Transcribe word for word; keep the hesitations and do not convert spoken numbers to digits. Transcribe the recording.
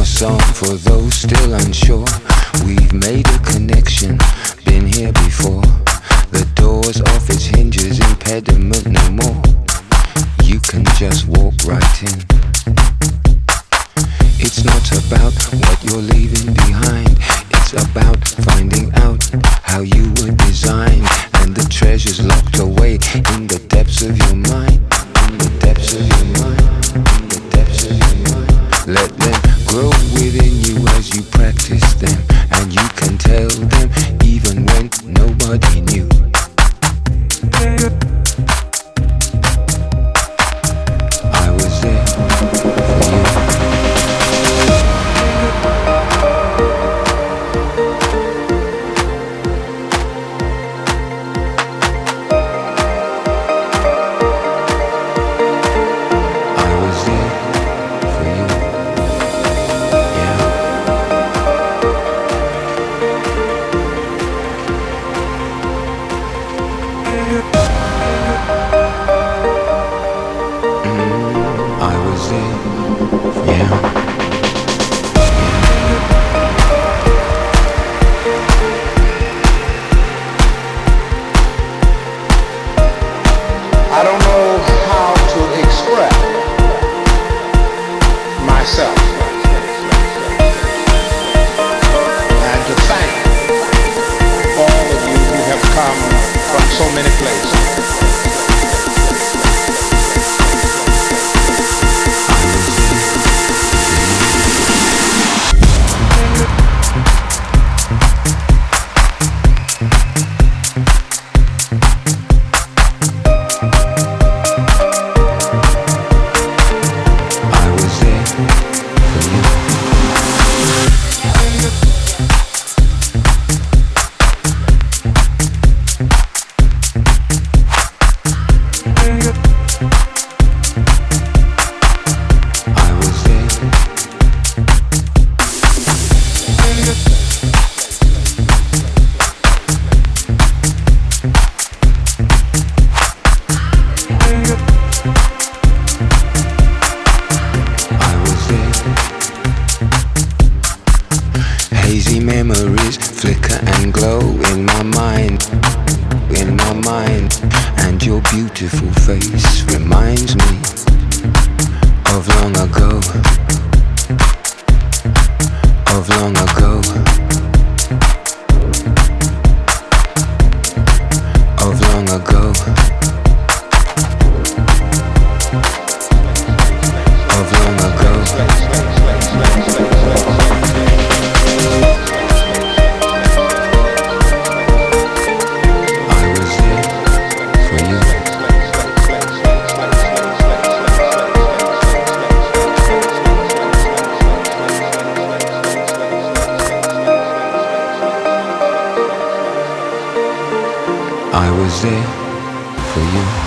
song for those still unsure. We've made a connection, been here before. The door's off its hinges, impediment no more. You can just walk right in. It's not about what you're leaving behind. It's about finding out how you were designed, and the treasures locked away in the depths of your mind. In the depths of your mind. In the depths of your mind. Let them grow within you as you practice them, and you can tell them even when nobody knew. I was there for you. I was there for you.